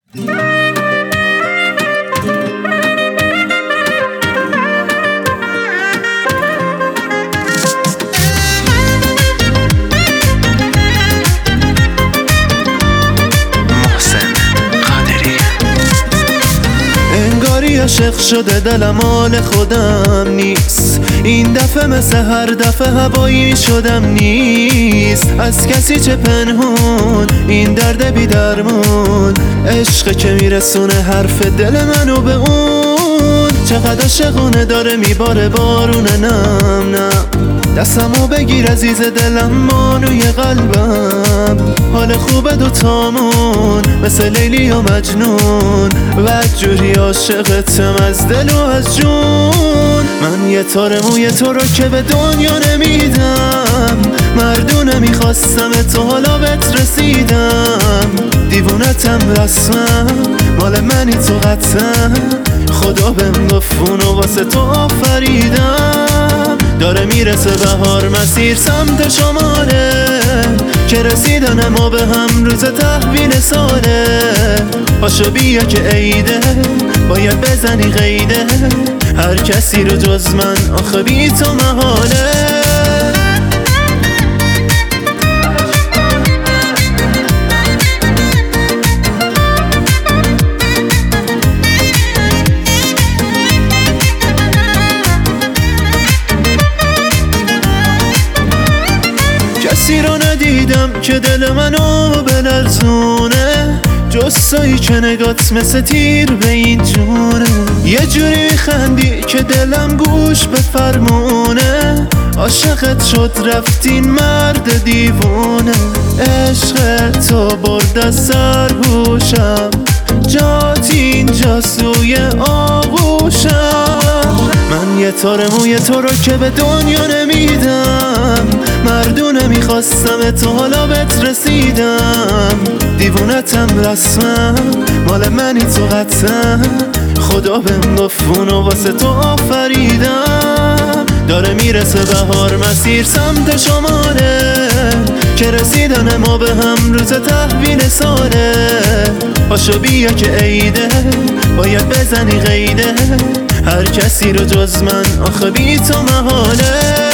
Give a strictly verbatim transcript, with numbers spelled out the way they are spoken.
عاشق شده دلم مال خودم نیست، این دفعه مثل هر دفعه هوایی شدم نیست. از کسی چه پنهون این درد بی درمون، عشق که میرسونه حرف دل منو به اون. چقدر عاشقونه داره میباره بارونه، نم نم دستمو بگیر عزیز دلم مانوی قلبم. حال خوبه دوتامون مثل لیلی و مجنون، و جوری عاشقتم از دل و از جون. من یه تار موی تو رو که به دنیا نمیدم، مردونه میخواستم تو حالا بهت رسیدم. دیوونتم رسمم مال منی تو قطعم، خدا بهم گفت اونو واسه تو آفریدم. داره میرسه بهار مسیر سمت شماله، که رسیدن ما به هم روز تحویل ساله. پاشو بیا که عیده باید بزنی قیده، هر کسی رو جز من آخه بی تو محاله. کسی رو ندیدم که دل منو بلرزونه، جز تویی که نگات مثل تیر به این جونه. یه جوری میخندی که دلم گوش به فرمونه، عاشقت شد رفتین مرد دیوونه. عشق تو برد از سرهوشم، جات اینجا سوی آغوشم. من یه تار موی تو رو که به دنیا نمیدم، مردونه میخواستم تو حالا بهت رسیدم. دیوونتم رسمم مال منی تو قطعم، خدا بهم گفت اونو واسه تو آفریدم. داره میرسه بهار مسیر سمت شماله، که رسیدن ما به هم روز تحویل ساله. پاشو بیا که عیده باید بزنی قیده، هر کسی رو جز من آخه بی تو محاله.